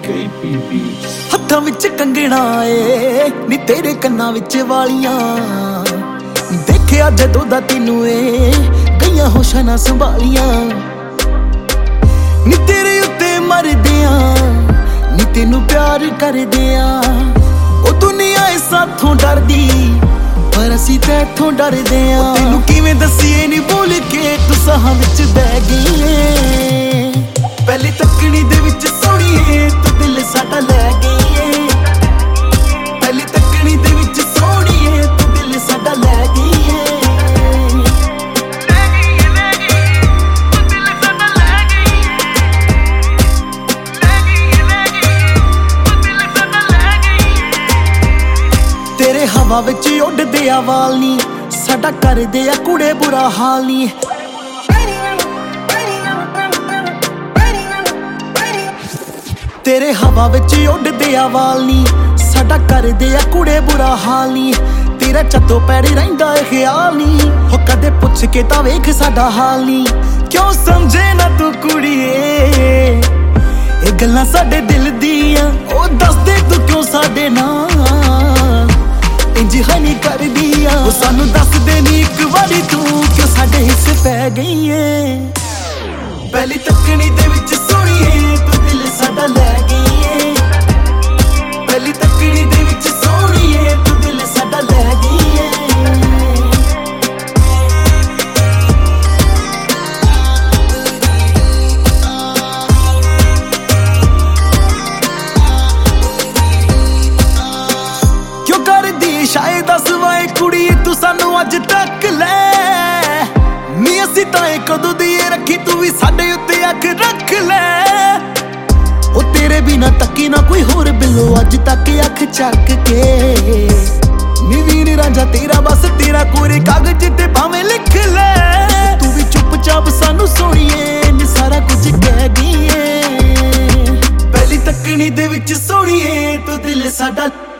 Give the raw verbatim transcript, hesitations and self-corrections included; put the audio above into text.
ਹੱਥਾਂ ਵਿੱਚ ਕੰਗਣਾ ਏ ਨੀ ਤੇਰੇ ਕੰਨਾਂ ਵਿੱਚ ਵਾਲੀਆਂ, ਦੇਖਿਆ ਜਦੋਂ ਦਾ ਤੈਨੂੰ ਏ ਗਈਆਂ ਹੋਸ਼ਾਂ ਨਾ ਸੰਭਾਲੀਆਂ। ਨੀ ਤੇਰੇ ਉੱਤੇ ਮਰਦਿਆਂ ਨੀ ਤੈਨੂੰ ਪਿਆਰ ਕਰਦਿਆਂ, ਉਹ ਦੁਨੀਆ ਏ ਸਾਥੋਂ ਡਰਦੀ ਪਰ ਅਸੀਂ ਤੈਥੋਂ ਡਰਦੇ ਆਂ। ਤੈਨੂੰ ਕਿਵੇਂ ਦੱਸੀਏ ਨੀ ਭੁੱਲ ਕੇ ਤੂੰ ਸਾਹਾਂ ਵਿੱਚ ਬਹਿ ਗਈ ਏ, ਪਹਿਲੀ ਤੱਕਣੀ ਦੇ ਵਿੱਚ ਸੋਹਣੀਏ ਤੂੰ ਦਿਲ ਸਾਡਾ ਲੈ ਗਈ ਏ, ਪਹਿਲੀ ਤੱਕਣੀ ਦੇ ਵਿੱਚ ਸੋਹਣੀਏ ਤੂੰ ਦਿਲ ਸਾਡਾ ਲੈ ਗਈ ਏ। ਤੇਰੇ ਹਵਾ ਵਿੱਚ ਉੱਡਦੇ ਆ ਵਾਲ ਨੀ, ਸਾਡਾ ਕਰਦੇ ਆ ਕੁੜੇ ਬੁਰਾ ਹਾਲ ਨੀ। ਤੇਰੇ ਹਵਾ ਵਿੱਚ ਉੱਡਦੇ ਆ ਵਾਲ ਨੀ, ਸਾਡਾ ਕਰਦੇ ਆ ਕੁੜੇ ਬੁਰਾ ਹਾਲ ਨੀ। ਤੇਰਾ ਚੱਤੋ ਪੈਰੀ ਰਹਿੰਦਾ ਏ ਖਿਆਲ ਨੀ, ਹੋ ਕਦੇ ਪੁੱਛ ਕੇ ਤਾਂ ਵੇਖ ਸਾਡਾ ਹਾਲ ਨੀ। ਕਿਉਂ ਸਮਝੇ ਨਾ ਤੂੰ ਕੁੜੀਏ ਇਹ ਗੱਲਾਂ ਸਾਡੇ ਦਿਲ ਦੀਆਂ, ਉਹ ਦੱਸ ਦੇ ਤੂੰ ਕਿਉਂ ਸਾਡੇ ਨਾਲ ਇੰਜ ਹਨੀ ਕਰਦੀ ਆ। ਉਹ ਸਾਨੂੰ ਦੱਸ ਦੇ ਨੀ ਇੱਕ ਵਾਰੀ ਤੂੰ ਕਿਉਂ ਸਾਡੇ ਹਿੱਸੇ ਪੈ ਗਈ ਏ, ਪਹਿਲੀ ਤੱਕਣੀ ਦੇ ਵਿੱਚ ਸੋਹਣੀਏ ਤੂੰ ਦਿਲ ਸਾਡਾ ਲੈ ਗਈ ਏ, ਪਹਿਲੀ ਤੱਕਣੀ ਦੇ ਵਿੱਚ ਸੋਹਣੀਏ ਤੂੰ ਦਿਲ ਸਾਡਾ ਲੈ ਗਈ ਏ। ਕਿਉਂ ਕਰਦੀ ਸ਼ਾਇਦ ਦੱਸ ਵਾਏ ਕੁੜੀ ਤੂੰ ਸਾਨੂੰ ਅੱਜ ਤੱਕ ਲੈ, ਨੀ ਅਸੀਂ ਤਾਂ ਇਹ ਕਦੋਂ ਦੀ ਏ ਰੱਖੀ ਤੂੰ ਵੀ ਸਾਡੇ ਉੱਤੇ ਅੱਖ ਰੱਖ ਲੈ। ਉਹ ਤੇਰੇ ਬਿਨਾ ਤੱਕੀ ਨਾ ਕੋਈ ਹੋਰ ਬਿੱਲੋ ਅੱਜ ਤੱਕ ਅੱਖ ਚੱਕ ਕੇ, ਨੀ ਵੀਰ ਰਾਂਝਾ ਤੇਰਾ ਬਸ ਤੇਰਾ ਕੋਰੇ ਕਾਗਜ਼ ਤੇ ਭਾਵੇਂ ਲਿਖ ਲੈ। ਤੂੰ ਵੀ ਚੁੱਪ ਚਾਪ ਸਾਨੂੰ ਸੋਹਣੀਏ ਨੀ ਸਾਰਾ ਕੁਝ ਕਹਿ ਗਈ ਏ, ਪਹਿਲੀ ਤੱਕਣੀ ਦੇ ਵਿੱਚ ਸੋਹਣੀਏ ਤੂੰ ਦਿਲ ਸਾਡਾ